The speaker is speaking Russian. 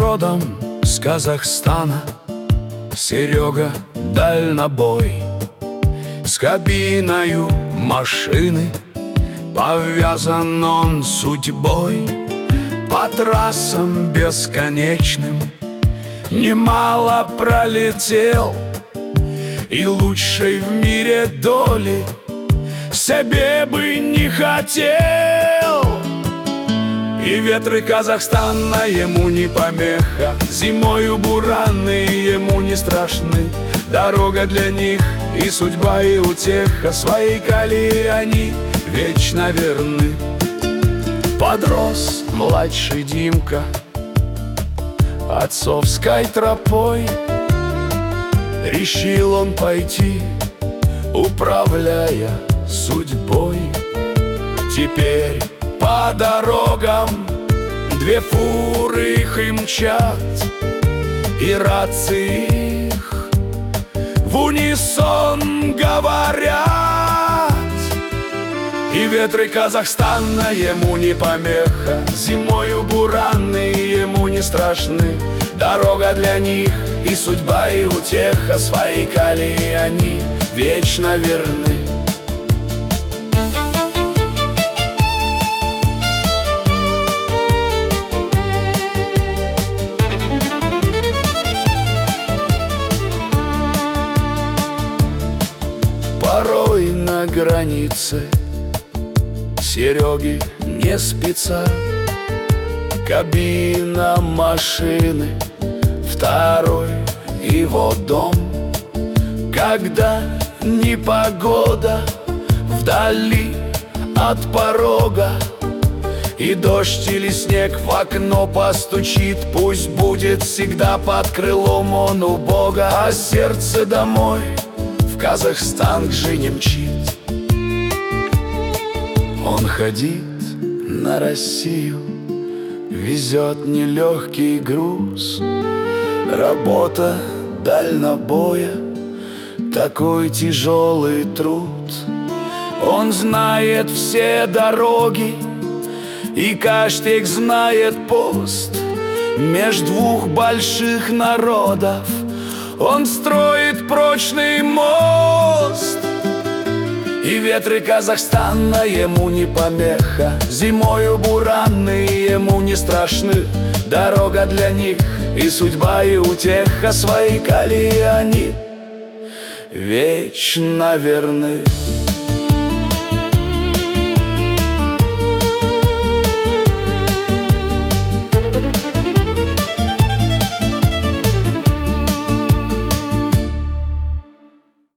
родом с Казахстана, Серега дальнобой. С кабиною машины повязан он судьбой. По трассам бесконечным немало пролетел, и лучшей в мире доли себе бы не хотел. И ветры Казахстана ему не помеха, зимою бураны ему не страшны. Дорога для них и судьба, и утеха, своей колеи они вечно верны. Подрос младший Димка отцовской тропой, решил он пойти, управляя судьбой. Теперь по дорогам две фуры их и мчат, и рации их в унисон говорят. И ветры Казахстана ему не помеха, зимою бураны ему не страшны. Дорога для них и судьба, и утеха, своей колеи они вечно верны. Порой на границе Сереги не спится, кабина машины второй его дом. Когда непогода вдали от порога, и дождь или снег в окно постучит, пусть будет всегда под крылом он у Бога. А сердце домой в Казахстан к жене мчит. Он ходит на Россию, везет нелегкий груз. Работа дальнобоя, такой тяжелый труд. Он знает все дороги, и каждый знает пост. Меж двух больших народов он строит прочный мост. И ветры Казахстана ему не помеха, зимою бураны ему не страшны. Дорога для них и судьба, и утеха, своей колеи они вечно верны.